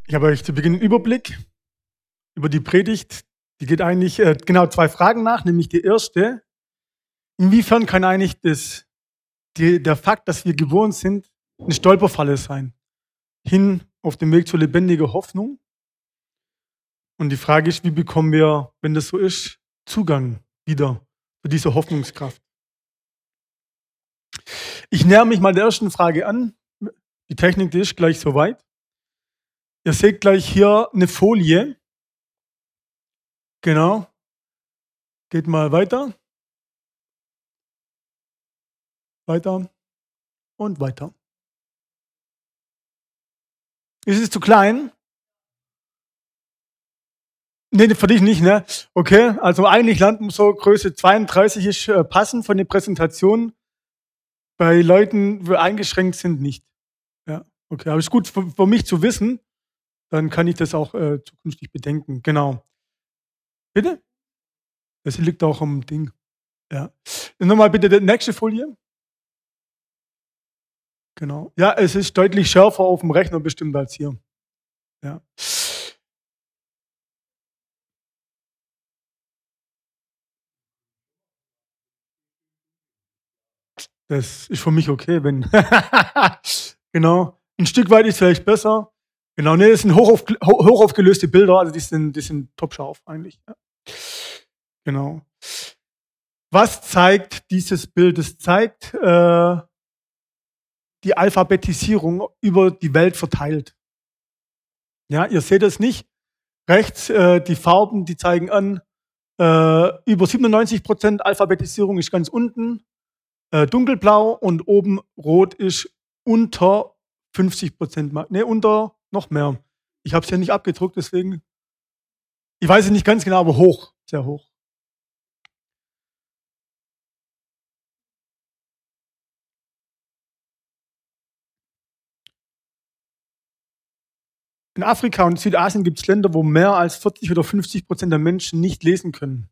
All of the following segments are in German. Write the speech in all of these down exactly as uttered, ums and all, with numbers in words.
Ich habe euch zu Beginn einen Überblick über die Predigt. Die geht eigentlich äh, genau zwei Fragen nach, nämlich die erste: Inwiefern kann eigentlich das, die, der Fakt, dass wir geboren sind, eine Stolperfalle sein, hin auf dem Weg zur lebendigen Hoffnung? Und die Frage ist, wie bekommen wir, wenn das so ist, Zugang wieder zu dieser Hoffnungskraft? Ich näher mich mal der ersten Frage an. Die Technik, die ist gleich soweit. Ihr seht gleich hier eine Folie. Genau. Geht mal weiter. Weiter und weiter. Ist es zu klein? Nee, für dich nicht, ne? Okay, also eigentlich landen so Größe zweiunddreißig ist äh, passend von der Präsentation. Bei Leuten, die eingeschränkt sind, nicht. Ja, okay, aber ist gut für, für mich zu wissen, dann kann ich das auch äh, zukünftig bedenken. Genau. Bitte? Das liegt auch am Ding. Ja. Nochmal bitte die nächste Folie. Genau. Ja, es ist deutlich schärfer auf dem Rechner bestimmt als hier. Ja. Das ist für mich okay, wenn. Genau. Ein Stück weit ist vielleicht besser. Genau, ne, das sind hochauf, hoch aufgelöste Bilder, also die sind, die sind top scharf eigentlich. Ja. Genau. Was zeigt dieses Bild? Es zeigt äh, die Alphabetisierung über die Welt verteilt. Ja, ihr seht es nicht. Rechts äh, die Farben, die zeigen an, äh, über siebenundneunzig Prozent Alphabetisierung ist ganz unten, äh, dunkelblau, und oben rot ist unter fünfzig Prozent, ne, unter noch mehr. Ich habe es ja nicht abgedruckt, deswegen, ich weiß es nicht ganz genau, aber hoch, sehr hoch. In Afrika und Südasien gibt es Länder, wo mehr als vierzig oder fünfzig Prozent der Menschen nicht lesen können.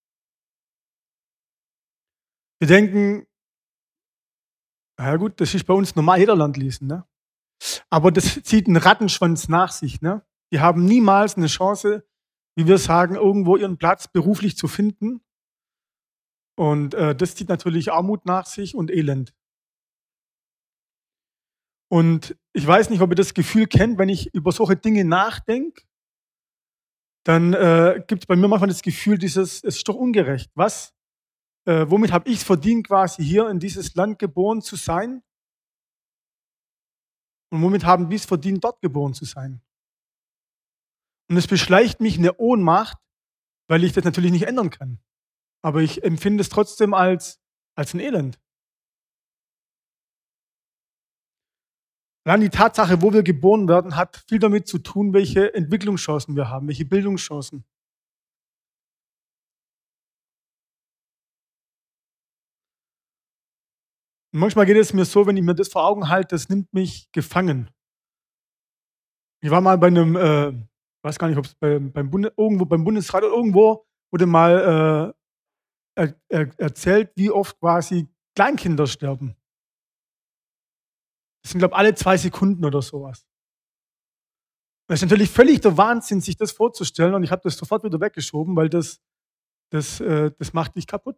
Wir denken, na gut, das ist bei uns normal, jeder lernt lesen, ne? Aber das zieht einen Rattenschwanz nach sich, ne? Die haben niemals eine Chance, wie wir sagen, irgendwo ihren Platz beruflich zu finden. Und äh, das zieht natürlich Armut nach sich und Elend. Und ich weiß nicht, ob ihr das Gefühl kennt, wenn ich über solche Dinge nachdenke, dann äh, gibt es bei mir manchmal das Gefühl, dieses, es ist doch ungerecht. Was? Äh, womit habe ich es verdient, quasi hier in dieses Land geboren zu sein? Und womit haben die es verdient, dort geboren zu sein? Und es beschleicht mich eine Ohnmacht, weil ich das natürlich nicht ändern kann. Aber ich empfinde es trotzdem als, als ein Elend. Allein die Tatsache, wo wir geboren werden, hat viel damit zu tun, welche Entwicklungschancen wir haben, welche Bildungschancen. Und manchmal geht es mir so, wenn ich mir das vor Augen halte, das nimmt mich gefangen. Ich war mal bei einem, äh, weiß gar nicht, ob es beim, beim Bunde, irgendwo beim Bundesrat oder irgendwo wurde mal äh, er, er, erzählt, wie oft quasi Kleinkinder sterben. Das sind, glaube ich, alle zwei Sekunden oder sowas. Das ist natürlich völlig der Wahnsinn, sich das vorzustellen, und ich habe das sofort wieder weggeschoben, weil das, das, äh, das macht dich kaputt.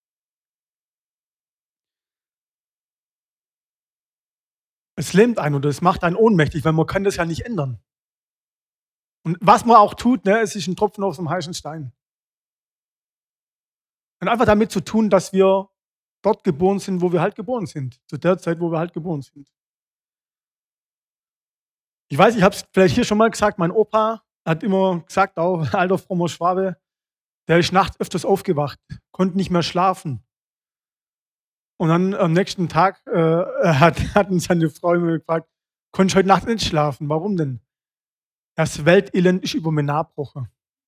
Es lähmt einen oder es macht einen ohnmächtig, weil man kann das ja nicht ändern. Und was man auch tut, ne, es ist ein Tropfen auf dem heißen Stein. Und einfach damit zu tun, dass wir dort geboren sind, wo wir halt geboren sind. Zu der Zeit, wo wir halt geboren sind. Ich weiß, ich habe es vielleicht hier schon mal gesagt, mein Opa hat immer gesagt, auch alter frommer Schwabe, der ist nachts öfters aufgewacht, konnte nicht mehr schlafen. Und dann am nächsten Tag äh, hat, hatten seine Frau immer gefragt, konnte ich heute Nacht nicht schlafen? Warum denn? Das Weltelend ist über mir nachgebrochen.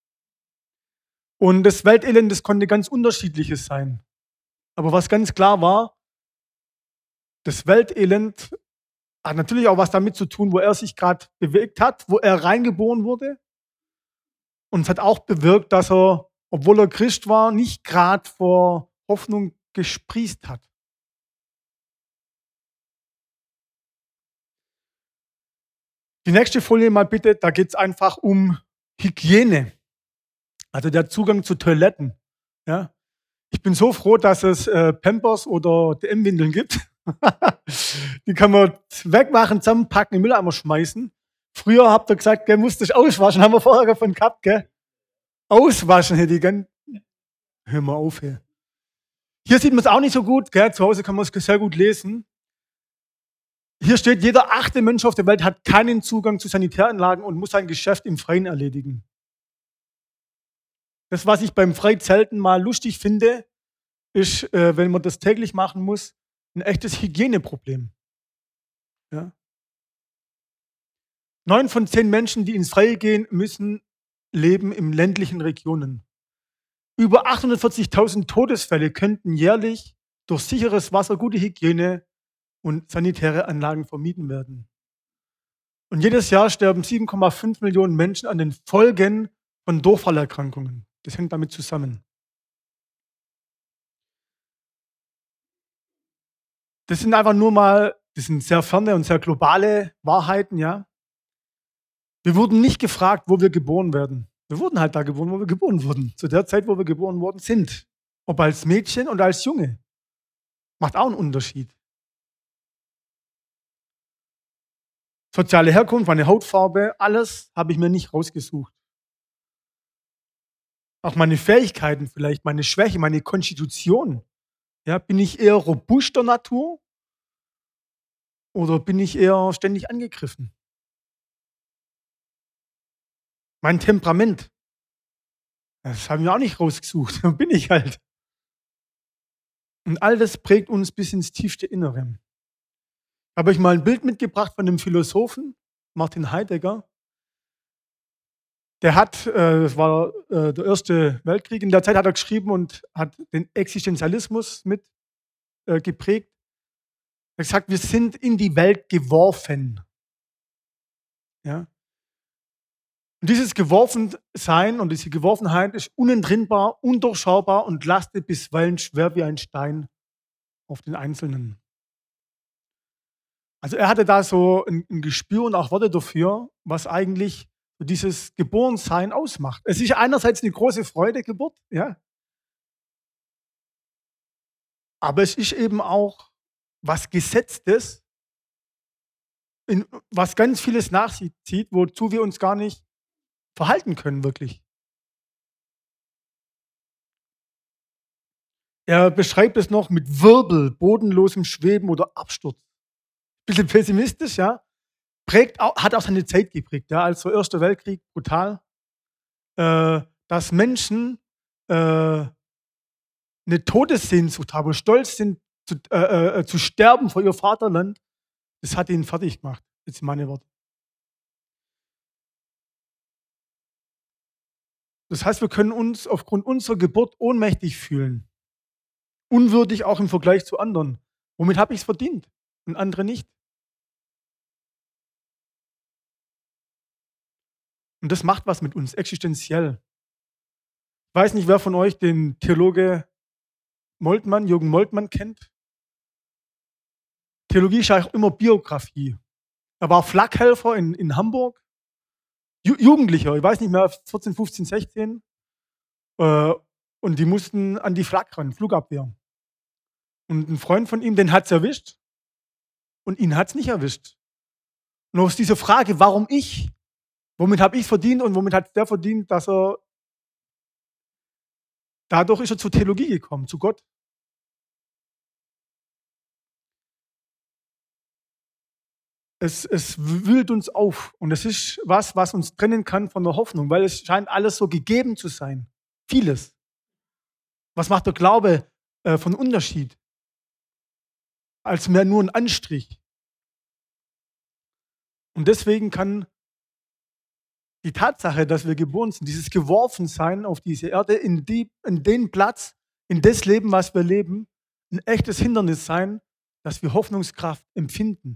Und das Weltelend, das konnte ganz unterschiedliches sein. Aber was ganz klar war, das Weltelend hat natürlich auch was damit zu tun, wo er sich gerade bewegt hat, wo er reingeboren wurde. Und es hat auch bewirkt, dass er, obwohl er Christ war, nicht gerade vor Hoffnung gesprießt hat. Die nächste Folie mal bitte, da geht es einfach um Hygiene, also der Zugang zu Toiletten. Ja? Ich bin so froh, dass es äh, Pampers oder D M-Windeln gibt. Die kann man wegmachen, zusammenpacken, in den Mülleimer schmeißen. Früher habt ihr gesagt, gell, musste ich auswaschen, haben wir vorher davon gehabt, gell? Auswaschen hätte ich gern. Hör mal auf, hier. Hier sieht man es auch nicht so gut, gell? Zu Hause kann man es sehr gut lesen. Hier steht, jeder achte Mensch auf der Welt hat keinen Zugang zu Sanitäranlagen und muss sein Geschäft im Freien erledigen. Das, was ich beim Freizelten mal lustig finde, ist, äh, wenn man das täglich machen muss, ein echtes Hygieneproblem. Ja? Neun von zehn Menschen, die ins Freie gehen müssen, leben in ländlichen Regionen. Über achthundertvierzigtausend Todesfälle könnten jährlich durch sicheres Wasser, gute Hygiene und sanitäre Anlagen vermieden werden. Und jedes Jahr sterben sieben Komma fünf Millionen Menschen an den Folgen von Durchfallerkrankungen. Das hängt damit zusammen. Das sind einfach nur mal, das sind sehr ferne und sehr globale Wahrheiten, ja. Wir wurden nicht gefragt, wo wir geboren werden. Wir wurden halt da geboren, wo wir geboren wurden. Zu der Zeit, wo wir geboren worden sind. Ob als Mädchen oder als Junge. Macht auch einen Unterschied. Soziale Herkunft, meine Hautfarbe, alles habe ich mir nicht rausgesucht. Auch meine Fähigkeiten vielleicht, meine Schwäche, meine Konstitution. Ja, bin ich eher robuster Natur oder bin ich eher ständig angegriffen? Mein Temperament, das habe ich mir auch nicht rausgesucht. So bin ich halt. Und all das prägt uns bis ins tiefste Innere. Habe euch mal ein Bild mitgebracht von einem Philosophen, Martin Heidegger. Der hat, äh, das war äh, der Erste Weltkrieg, in der Zeit hat er geschrieben und hat den Existenzialismus mit äh, geprägt. Er hat gesagt, wir sind in die Welt geworfen. Ja? Und dieses Geworfensein und diese Geworfenheit ist unentrinnbar, undurchschaubar und lastet bisweilen schwer wie ein Stein auf den Einzelnen. Also er hatte da so ein, ein Gespür und auch Worte dafür, was eigentlich dieses Geborensein ausmacht. Es ist einerseits eine große Freude, Geburt, ja, aber es ist eben auch was Gesetztes, in, was ganz vieles nachzieht, wozu wir uns gar nicht verhalten können, wirklich. Er beschreibt es noch mit Wirbel, bodenlosem Schweben oder Absturz. Bisschen pessimistisch, ja. Prägt auch, hat auch seine Zeit geprägt, ja. Also Erster Weltkrieg, brutal. Äh, dass Menschen äh, eine Todessehnsucht haben, stolz sind zu, äh, äh, zu sterben vor ihr Vaterland, das hat ihn fertig gemacht. Jetzt meine Worte. Das heißt, wir können uns aufgrund unserer Geburt ohnmächtig fühlen. Unwürdig auch im Vergleich zu anderen. Womit habe ich es verdient und andere nicht? Und das macht was mit uns, existenziell. Ich weiß nicht, wer von euch den Theologe Moltmann, Jürgen Moltmann kennt. Theologie ist ja auch immer Biografie. Er war Flakhelfer in, in Hamburg. Ju Jugendlicher, ich weiß nicht mehr, vierzehn, fünfzehn, sechzehn. Äh, und die mussten an die Flak ran, Flugabwehr. Und ein Freund von ihm, den hat es erwischt. Und ihn hat es nicht erwischt. Und aus dieser Frage, warum ich? Womit habe ich verdient und womit hat der verdient, dass er, dadurch ist er zur Theologie gekommen, zu Gott. Es, es wühlt uns auf und es ist was, was uns trennen kann von der Hoffnung, weil es scheint alles so gegeben zu sein. Vieles. Was macht der Glaube äh, von Unterschied? Als mehr nur ein Anstrich. Und deswegen kann die Tatsache, dass wir geboren sind, dieses Geworfensein auf diese Erde, in, die, in den Platz, in das Leben, was wir leben, ein echtes Hindernis sein, dass wir Hoffnungskraft empfinden.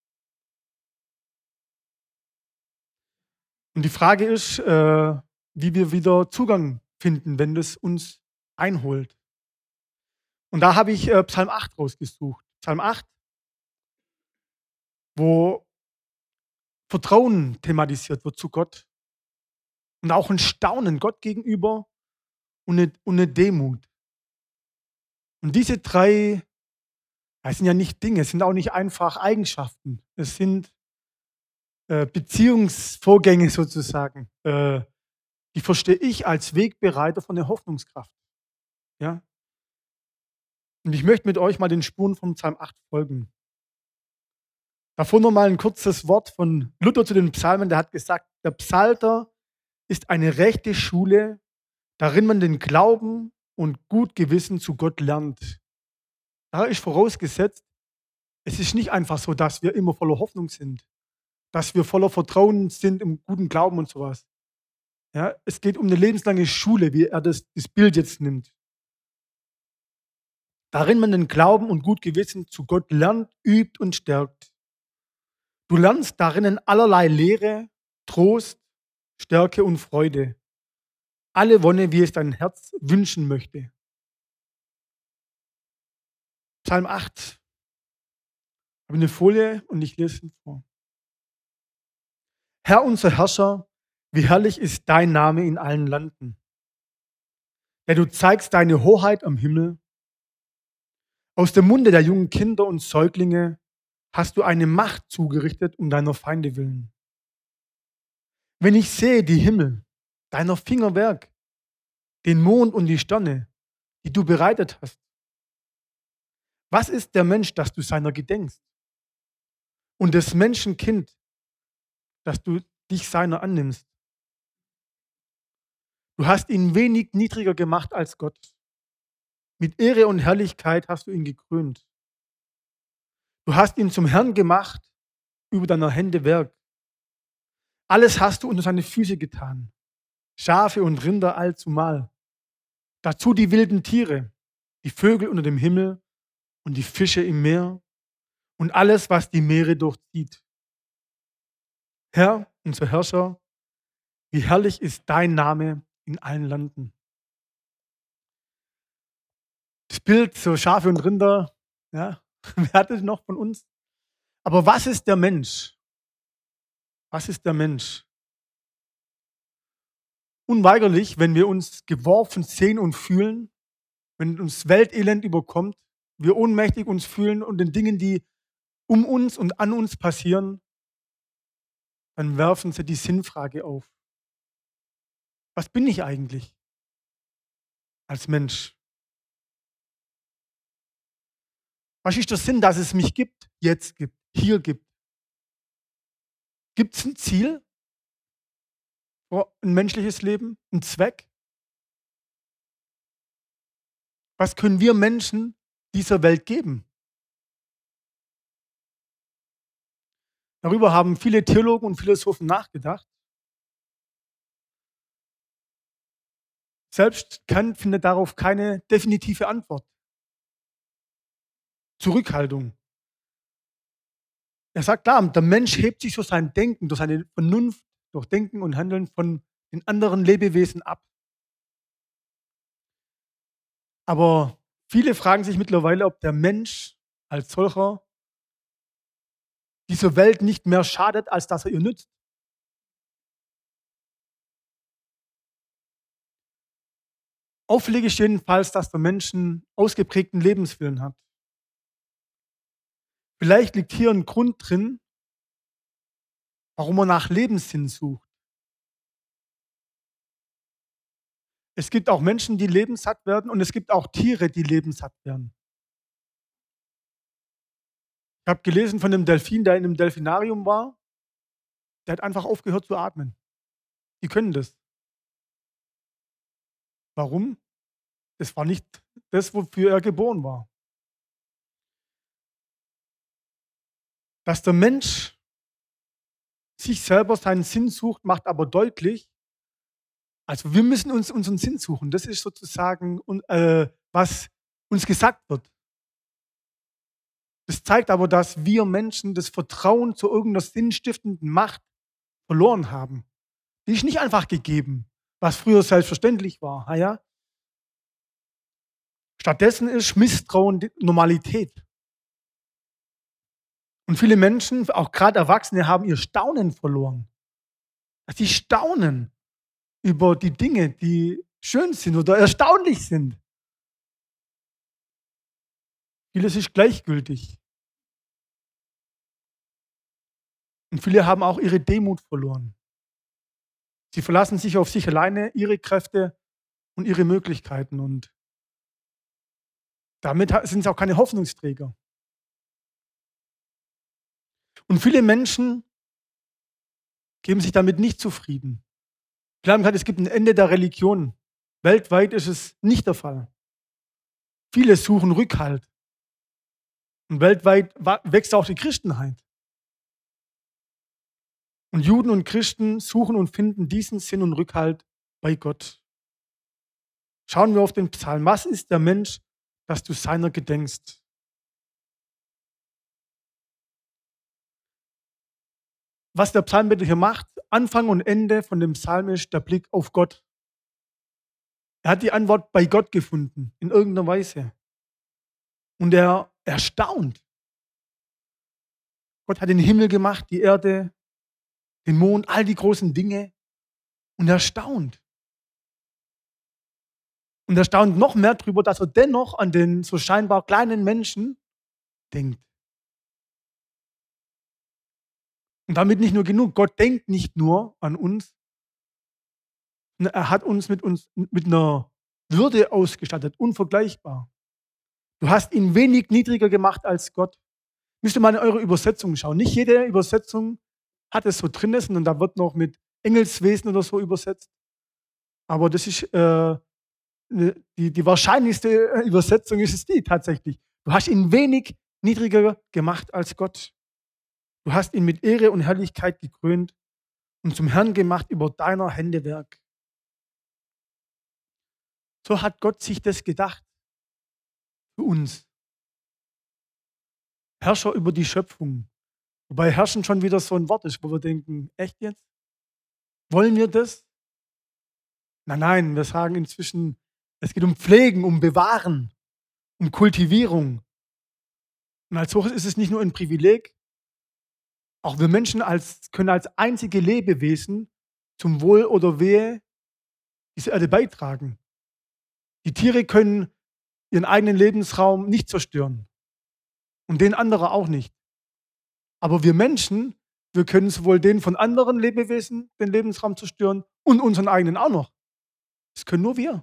Und die Frage ist, äh, wie wir wieder Zugang finden, wenn das uns einholt. Und da habe ich äh, Psalm acht rausgesucht. Psalm acht, wo Vertrauen thematisiert wird zu Gott und auch ein Staunen Gott gegenüber und 'ne und 'ne Demut. Und diese drei, das sind ja nicht Dinge, es sind auch nicht einfach Eigenschaften. Es sind, äh, Beziehungsvorgänge sozusagen. Äh, die verstehe ich als Wegbereiter von der Hoffnungskraft, ja? Und ich möchte mit euch mal den Spuren vom Psalm acht folgen. Davor noch mal 'n kurzes Wort von Luther zu den Psalmen, der hat gesagt: „Der Psalter ist eine rechte Schule, darin man den Glauben und gut Gewissen zu Gott lernt.“ Da ist vorausgesetzt, es ist nicht einfach so, dass wir immer voller Hoffnung sind, dass wir voller Vertrauen sind im guten Glauben und so was. Ja, es geht um 'ne lebenslange Schule, wie er das das Bild jetzt nimmt. Darin man den Glauben und gut Gewissen zu Gott lernt, übt und stärkt. Du lernst darinnen allerlei Lehre, Trost, Stärke und Freude. Alle Wonne, wie es dein Herz wünschen möchte. Psalm acht. Habe 'ne Folie und ich lese ihn vor. Herr, unser Herrscher, wie herrlich ist dein Name in allen Landen. Ja, du zeigst deine Hoheit am Himmel. Aus dem Munde der jungen Kinder und Säuglinge hast du eine Macht zugerichtet um deiner Feinde willen. Wenn ich sehe die Himmel, deiner Finger Werk, den Mond und die Sterne, die du bereitet hast. Was ist der Mensch, dass du seiner gedenkst? Und des Menschen Kind, dass du dich seiner annimmst? Du hast ihn wenig niedriger gemacht als Gott. Mit Ehre und Herrlichkeit hast du ihn gekrönt. Du hast ihn zum Herrn gemacht über deiner Hände Werk. Alles hast du unter seine Füße getan. Schafe und Rinder allzumal. Dazu die wilden Tiere, die Vögel unter dem Himmel und die Fische im Meer und alles, was die Meere durchzieht. Herr, unser Herrscher, wie herrlich ist dein Name in allen Landen. Das Bild, so Schafe und Rinder, ja, wer hat es noch von uns? Aber was ist der Mensch? Was ist der Mensch? Unweigerlich, wenn wir uns geworfen sehen und fühlen, wenn uns Weltelend überkommt, wir ohnmächtig uns fühlen und den Dingen, die um uns und an uns passieren, dann werfen sie die Sinnfrage auf. Was bin ich eigentlich als Mensch? Was ist der Sinn, dass es mich gibt, jetzt gibt, hier gibt? Gibt es ein Ziel für ein menschliches Leben, einen Zweck? Was können wir Menschen dieser Welt geben? Darüber haben viele Theologen und Philosophen nachgedacht. Selbst Kant findet darauf keine definitive Antwort. Zurückhaltung. Er sagt klar, der Mensch hebt sich durch sein Denken, durch seine Vernunft, durch Denken und Handeln von den anderen Lebewesen ab. Aber viele fragen sich mittlerweile, ob der Mensch als solcher dieser Welt nicht mehr schadet, als dass er ihr nützt. Auffällig ist jedenfalls, dass der Mensch 'n ausgeprägten Lebenswillen hat. Vielleicht liegt hier ein Grund drin, warum er nach Lebenssinn sucht. Es gibt auch Menschen, die lebenssatt werden und es gibt auch Tiere, die lebenssatt werden. Ich habe gelesen von 'nem Delfin, der in 'nem Delfinarium war. Der hat einfach aufgehört zu atmen. Die können das. Warum? Das war nicht das, wofür er geboren war. Dass der Mensch sich selber seinen Sinn sucht, macht aber deutlich, also wir müssen uns unseren Sinn suchen. Das ist sozusagen, un äh, was uns gesagt wird. Das zeigt aber, dass wir Menschen das Vertrauen zu irgendeiner sinnstiftenden Macht verloren haben. Die ist nicht einfach gegeben, was früher selbstverständlich war. Ah ja? Stattdessen ist Misstrauen die Normalität. Und viele Menschen, auch gerade Erwachsene, haben ihr Staunen verloren. Sie staunen über die Dinge, die schön sind oder erstaunlich sind. Vieles ist gleichgültig. Und viele haben auch ihre Demut verloren. Sie verlassen sich auf sich alleine, ihre Kräfte und ihre Möglichkeiten. Und damit ha- sind sie auch keine Hoffnungsträger. Und viele Menschen geben sich damit nicht zufrieden. Wir haben gesagt, es gibt ein Ende der Religion. Weltweit ist es nicht der Fall. Viele suchen Rückhalt. Und weltweit wa- wächst auch die Christenheit. Und Juden und Christen suchen und finden diesen Sinn und Rückhalt bei Gott. Schauen wir auf den Psalm. Was ist der Mensch, dass du seiner gedenkst? Was der Psalmbeter hier macht, Anfang und Ende von dem Psalm ist der Blick auf Gott. Er hat die Antwort bei Gott gefunden, in irgendeiner Weise. Und er erstaunt. Gott hat den Himmel gemacht, die Erde, den Mond, all die großen Dinge. Und er staunt. Und er staunt noch mehr darüber, dass er dennoch an den so scheinbar kleinen Menschen denkt. Und damit nicht nur genug. Gott denkt nicht nur an uns, sondern er hat uns mit, uns mit einer Würde ausgestattet, unvergleichbar. Du hast ihn wenig niedriger gemacht als Gott. Müsst ihr mal in eure Übersetzung schauen. Nicht jede Übersetzung hat es so drin, sondern da wird noch mit Engelswesen oder so übersetzt. Aber das ist äh, ne- die, die wahrscheinlichste äh, Übersetzung ist es die tatsächlich. Du hast ihn wenig niedriger gemacht als Gott. Du hast ihn mit Ehre und Herrlichkeit gekrönt und zum Herrn gemacht über deiner Hände Werk. So hat Gott sich das gedacht für uns. Herrscher über die Schöpfung. Wobei herrschen schon wieder so ein Wort ist, wo wir denken, echt jetzt? Wollen wir das? Nein, nein, wir sagen inzwischen, es geht um Pflegen, um Bewahren, um Kultivierung. Und als solches ist es nicht nur ein Privileg, auch wir Menschen als, können als einzige Lebewesen zum Wohl oder Wehe dieser Erde beitragen. Die Tiere können ihren eigenen Lebensraum nicht zerstören und den anderer auch nicht. Aber wir Menschen, wir können sowohl den von anderen Lebewesen den Lebensraum zerstören und unseren eigenen auch noch. Das können nur wir.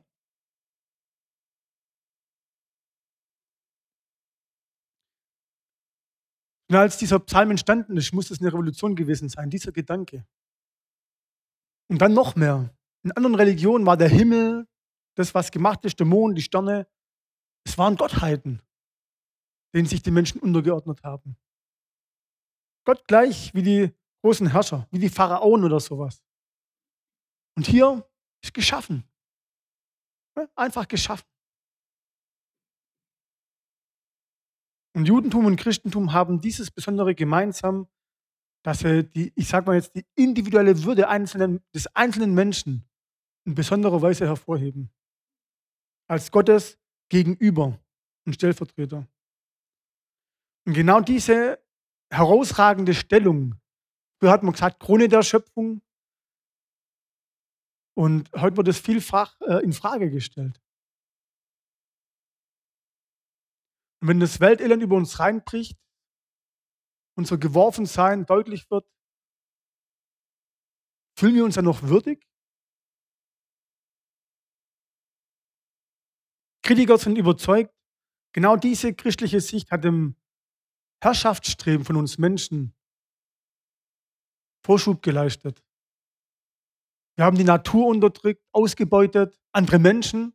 Und als dieser Psalm entstanden ist, muss es eine Revolution gewesen sein, dieser Gedanke. Und dann noch mehr. In anderen Religionen war der Himmel, das, was gemacht ist, der Mond, die Sterne, es waren Gottheiten, denen sich die Menschen untergeordnet haben. Gott gleich wie die großen Herrscher, wie die Pharaonen oder sowas. Und hier ist geschaffen. Ja, einfach geschaffen. Und Judentum und Christentum haben dieses Besondere gemeinsam, dass sie die, ich sage mal jetzt, die individuelle Würde einzelnen, des einzelnen Menschen in besonderer Weise hervorheben. Als Gottes Gegenüber und Stellvertreter. Und genau diese herausragende Stellung, früher hat man gesagt, Krone der Schöpfung, und heute wird es vielfach äh, in Frage gestellt. Und wenn das Weltelend über uns reinbricht, unser Geworfensein deutlich wird, fühlen wir uns dann noch würdig? Kritiker sind überzeugt, genau diese christliche Sicht hat dem Herrschaftsstreben von uns Menschen Vorschub geleistet. Wir haben die Natur unterdrückt, ausgebeutet, andere Menschen,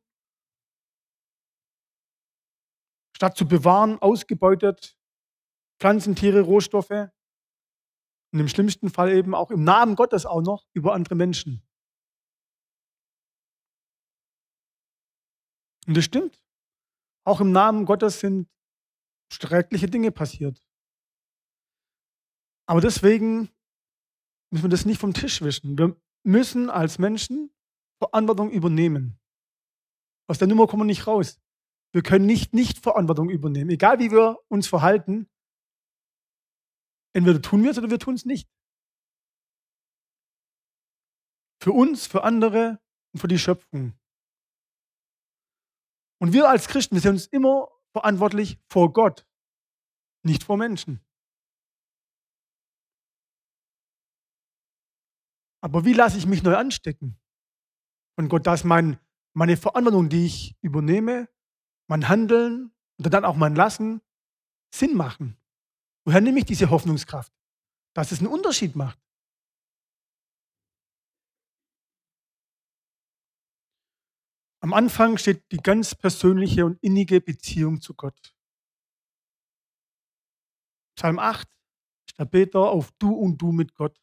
statt zu bewahren, ausgebeutet, Pflanzen, Tiere, Rohstoffe und im schlimmsten Fall eben auch im Namen Gottes auch noch über andere Menschen. Und das stimmt. Auch im Namen Gottes sind schreckliche Dinge passiert. Aber deswegen müssen wir das nicht vom Tisch wischen. Wir müssen als Menschen Verantwortung übernehmen. Aus der Nummer kommen wir nicht raus. Wir können nicht nicht Verantwortung übernehmen. Egal wie wir uns verhalten, Entweder tun wir es oder wir tun es nicht. Für uns, für andere und für die Schöpfung. Und wir als Christen, wir sind uns immer verantwortlich vor Gott, nicht vor Menschen. Aber wie lasse ich mich neu anstecken von Gott, dass mein, meine Verantwortung, die ich übernehme, mein Handeln und dann auch mein Lassen Sinn machen? Woher nehme ich diese Hoffnungskraft, dass es einen Unterschied macht? Am Anfang steht die ganz persönliche und innige Beziehung zu Gott. Psalm acht da betet er auf Du und Du mit Gott.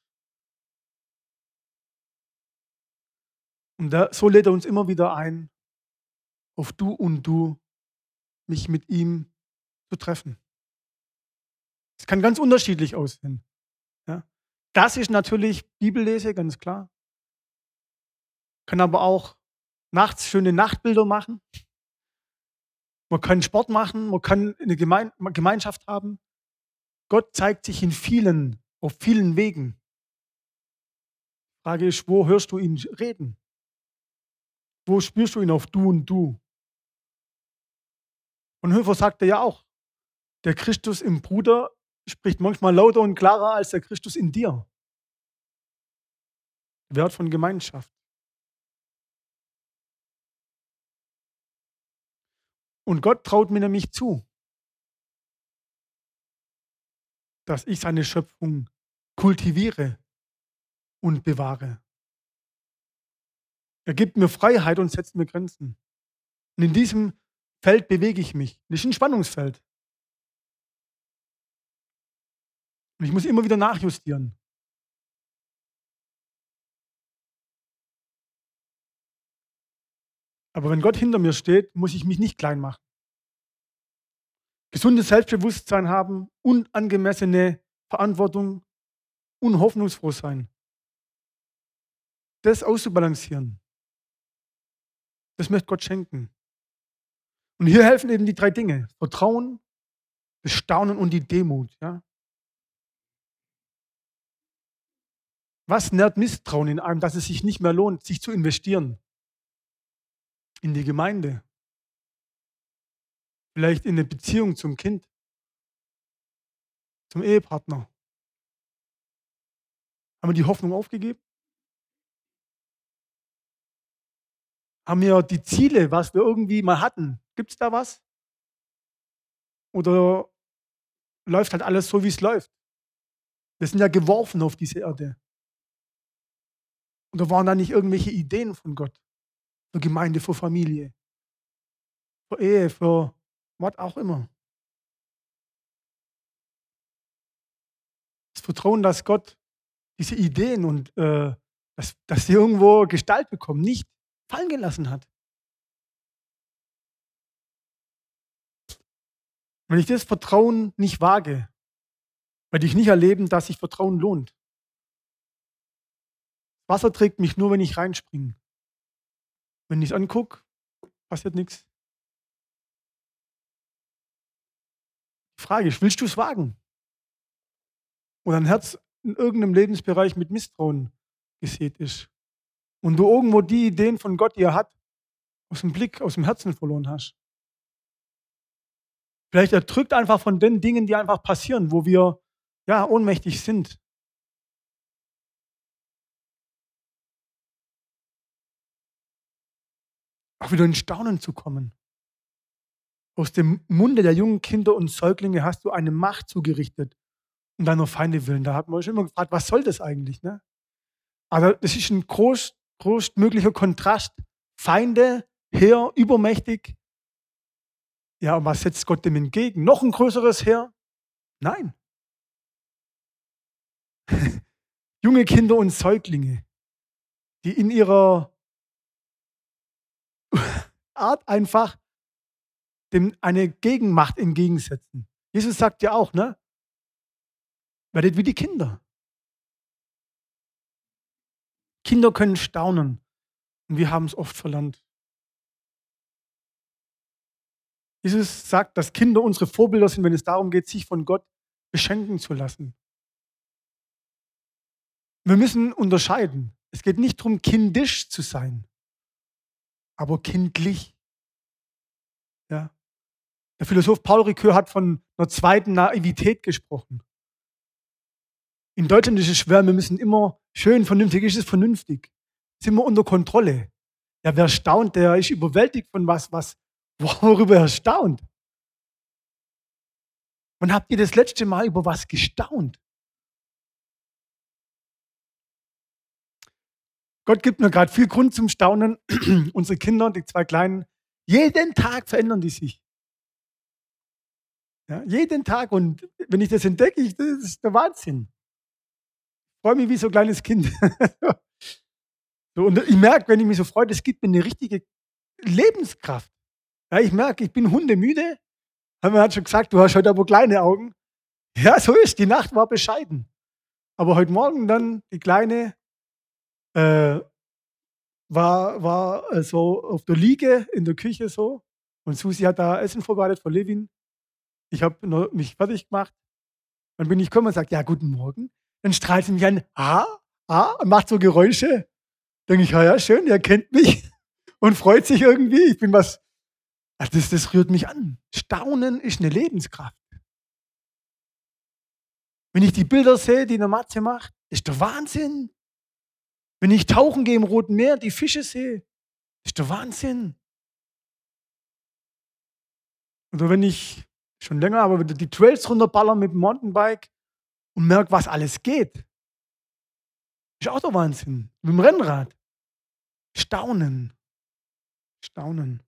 Und da, so lädt er uns immer wieder ein, auf Du und Du, mich mit ihm zu treffen. Es kann ganz unterschiedlich aussehen. Ja. Das ist natürlich Bibellese, ganz klar. Kann aber auch nachts schöne Nachtbilder machen. Man kann Sport machen, man kann eine Gemein Gemeinschaft haben. Gott zeigt sich in vielen, auf vielen Wegen. Die Frage ist, wo hörst du ihn reden? Wo spürst du ihn auf Du und Du? Und Höfer sagte ja auch, der Christus im Bruder spricht manchmal lauter und klarer als der Christus in dir. Wert von Gemeinschaft. Und Gott traut mir nämlich zu, dass ich seine Schöpfung kultiviere und bewahre. Er gibt mir Freiheit und setzt mir Grenzen. Und in diesem Feld bewege ich mich. Das ist ein Spannungsfeld. Und ich muss immer wieder nachjustieren. Aber wenn Gott hinter mir steht, muss ich mich nicht klein machen. Gesundes Selbstbewusstsein haben, unangemessene Verantwortung, unhoffnungsfroh sein. Das auszubalancieren, das möchte Gott schenken. Und hier helfen eben die drei Dinge. Vertrauen, das Staunen und die Demut. Ja? Was nährt Misstrauen in einem, dass es sich nicht mehr lohnt, sich zu investieren? In die Gemeinde. Vielleicht in eine Beziehung zum Kind, zum Ehepartner. Haben wir die Hoffnung aufgegeben? Haben wir die Ziele, was wir irgendwie mal hatten? Gibt es da was? Oder läuft halt alles so, wie es läuft? Wir sind ja geworfen auf diese Erde. Oder waren da nicht irgendwelche Ideen von Gott? Für Gemeinde, für Familie, für Ehe, für was auch immer. Das Vertrauen, dass Gott diese Ideen und äh, dass, dass sie irgendwo Gestalt bekommen, nicht fallen gelassen hat. Wenn ich das Vertrauen nicht wage, werde ich nicht erleben, dass sich Vertrauen lohnt. Wasser trägt mich nur, wenn ich reinspringe. Wenn ich es angucke, passiert nichts. Die Frage ist, willst du es wagen? Oder ein Herz in irgendeinem Lebensbereich mit Misstrauen gesät ist. Und du irgendwo die Ideen von Gott, die er hat, aus dem Blick, aus dem Herzen verloren hast. Vielleicht erdrückt einfach von den Dingen, die einfach passieren, wo wir ja ohnmächtig sind. Auch wieder in Staunen zu kommen. Aus dem Munde der jungen Kinder und Säuglinge hast du eine Macht zugerichtet, um deiner Feinde willen. Da hat man schon immer gefragt, was soll das eigentlich? Ne? Also das ist ein groß, größtmöglicher Kontrast. Feinde, Heer, übermächtig. Ja, und was setzt Gott dem entgegen? Noch ein größeres Heer? Nein. Junge Kinder und Säuglinge, die in ihrer Art einfach dem eine Gegenmacht entgegensetzen. Jesus sagt ja auch, ne? Werdet wie die Kinder. Kinder können staunen und wir haben es oft verlernt. Jesus sagt, dass Kinder unsere Vorbilder sind, wenn es darum geht, sich von Gott beschenken zu lassen. Wir müssen unterscheiden. Es geht nicht darum, kindisch zu sein, aber kindlich. Ja. Der Philosoph Paul Ricoeur hat von einer zweiten Naivität gesprochen. In Deutschland ist es schwer, wir müssen immer schön, vernünftig, ist es vernünftig. Sind wir unter Kontrolle. Ja, wer staunt, der ist überwältigt von was, was, worüber er staunt. Wann habt ihr das letzte Mal über was gestaunt? Gott gibt mir gerade viel Grund zum Staunen. Unsere Kinder, die zwei Kleinen, jeden Tag verändern die sich. Ja, jeden Tag. Und wenn ich das entdecke, ich, das ist der Wahnsinn. Ich freue mich wie so ein kleines Kind. So, und ich merke, wenn ich mich so freue, das gibt mir eine richtige Lebenskraft. Ja, ich merke, ich bin hundemüde. Man hat schon gesagt, du hast heute aber kleine Augen. Ja, so ist. Die Nacht war bescheiden. Aber heute Morgen dann, die Kleine äh, war, war äh, so auf der Liege in der Küche so. Und Susi hat da Essen vorbereitet für Levin. Ich habe mich fertig gemacht. Dann bin ich gekommen und sage, ja, guten Morgen. Dann strahlt sie mich an, ah, ah, und macht so Geräusche. Denke ich, ja, ja, schön, ihr kennt mich und freut sich irgendwie. Ich bin was, ach, das, das rührt mich an. Staunen ist eine Lebenskraft. Wenn ich die Bilder sehe, die der Matze macht, ist der Wahnsinn. Wenn ich tauchen gehe im Roten Meer, die Fische sehe, ist der Wahnsinn. Oder wenn ich schon länger, aber wieder die Trails runterballern mit dem Mountainbike und merke, was alles geht, ist auch der Wahnsinn. Mit dem Rennrad. Staunen. Staunen.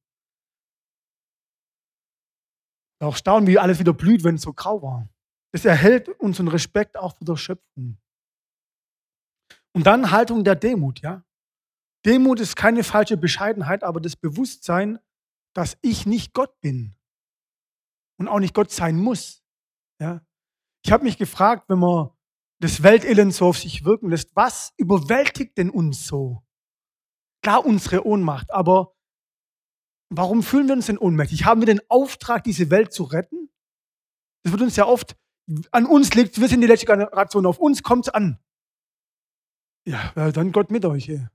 Auch staunen, wie alles wieder blüht, wenn es so grau war. Das erhält unseren Respekt auch vor der Schöpfung. Und dann Haltung der Demut, ja. Demut ist keine falsche Bescheidenheit, aber das Bewusstsein, dass ich nicht Gott bin und auch nicht Gott sein muss. Ja. Ich habe mich gefragt, wenn man das Weltelend so auf sich wirken lässt, was überwältigt denn uns so? Klar, unsere Ohnmacht, aber warum fühlen wir uns denn ohnmächtig? Haben wir den Auftrag, diese Welt zu retten? Das wird uns ja oft, an uns liegt, wir sind die letzte Generation, auf uns kommt es an. Ja, dann Gott mit euch. Ey.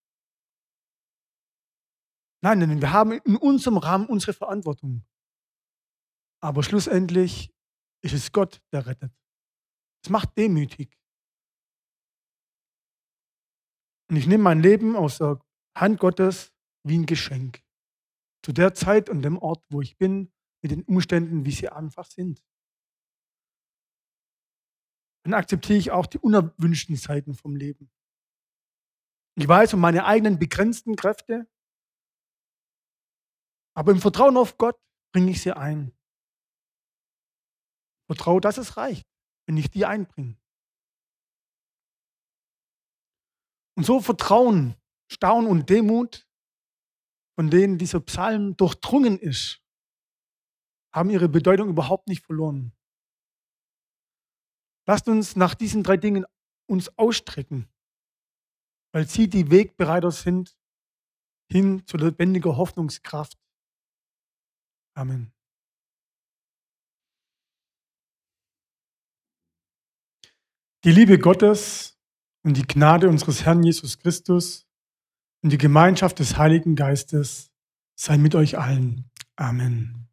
Nein, nein, wir haben in unserem Rahmen unsere Verantwortung. Aber schlussendlich ist es Gott, der rettet. Das macht demütig. Und ich nehme mein Leben aus der Hand Gottes wie ein Geschenk. Zu der Zeit und dem Ort, wo ich bin, mit den Umständen, wie sie einfach sind. Dann akzeptiere ich auch die unerwünschten Zeiten vom Leben. Ich weiß um meine eigenen begrenzten Kräfte, aber im Vertrauen auf Gott bringe ich sie ein. Vertraue, dass es reicht, wenn ich die einbringe. Und so Vertrauen, Staunen und Demut, von denen dieser Psalm durchdrungen ist, haben ihre Bedeutung überhaupt nicht verloren. Lasst uns nach diesen drei Dingen uns ausstrecken, weil sie die Wegbereiter sind hin zu lebendiger Hoffnungskraft. Amen. Die Liebe Gottes und die Gnade unseres Herrn Jesus Christus und die Gemeinschaft des Heiligen Geistes sei mit euch allen. Amen.